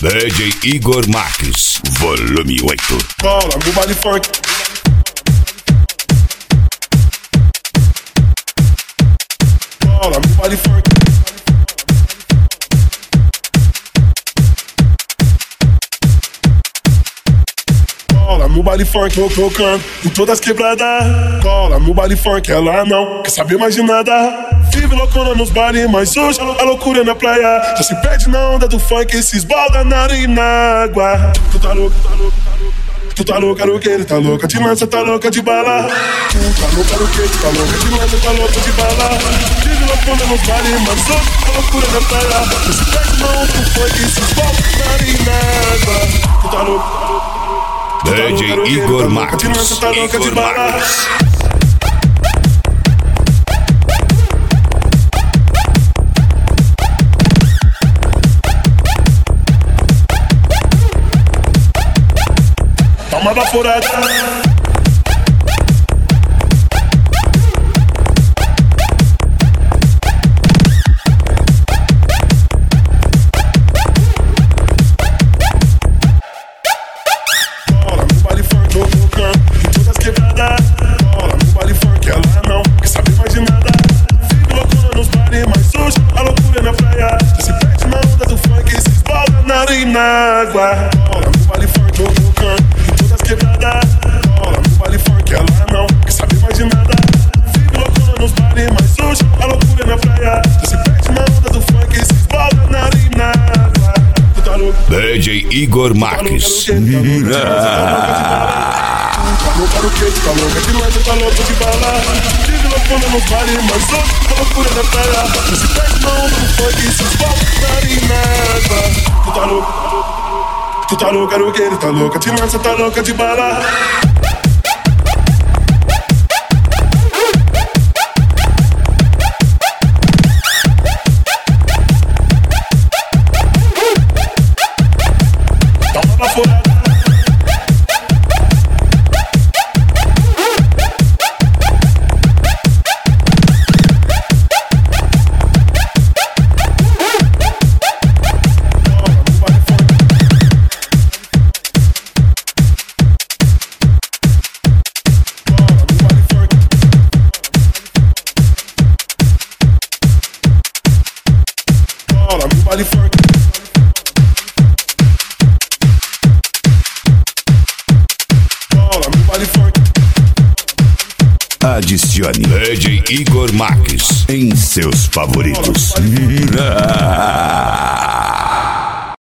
DJ Igor Marques, volume 8. Cola no baile funk. Cola no baile funk. Cola no baile funk, eu tocando em todas as quebradas. Cola no baile funk, ela não quer saber mais de nada. Vive loucona nos bares, mas hoje a loucura é na praia. Já se perde na onda do funk, esses balda na areia e na água. Tu tá louco, tá louco, tá louco. Tu tá louca, louqueira, tá louca de lança, tá louca de bala. Tu tá louca, louqueira, tá louca de lança, tá louca de bala. Vive loucona nos bares, mas hoje a loucura é na praia. Já se perde na onda do funk, esses balda na areia e na água. Tu tá louco, tá louco. DJ Igor Marques, Igor Marques. Dá uma baforada. Na água, cola no baile funk, eu tocando em todas as quebradas. Cola no baile funk, ela não quer saber mais de nada. Vive loucona nos bares, mas hoje a loucura é na praia. Já se perde na onda do funk, se esbalda na areia e na água. Tu tá louco? DJ Igor Marques. Tá louca, tá louca de lança, tá louca de bala. Vive loucona nos bares, mas hoje a loucura é na praia. Já se perde na onda do funk, se esbalda na areia e na água. Tu tá louco? Tu tá louca, louqueira, tá louca de lança, tá louca de bala. Dá uma baforada. Cola no baile funk. Cola no baile funk. Adicione DJ Igor Marques em seus favoritos.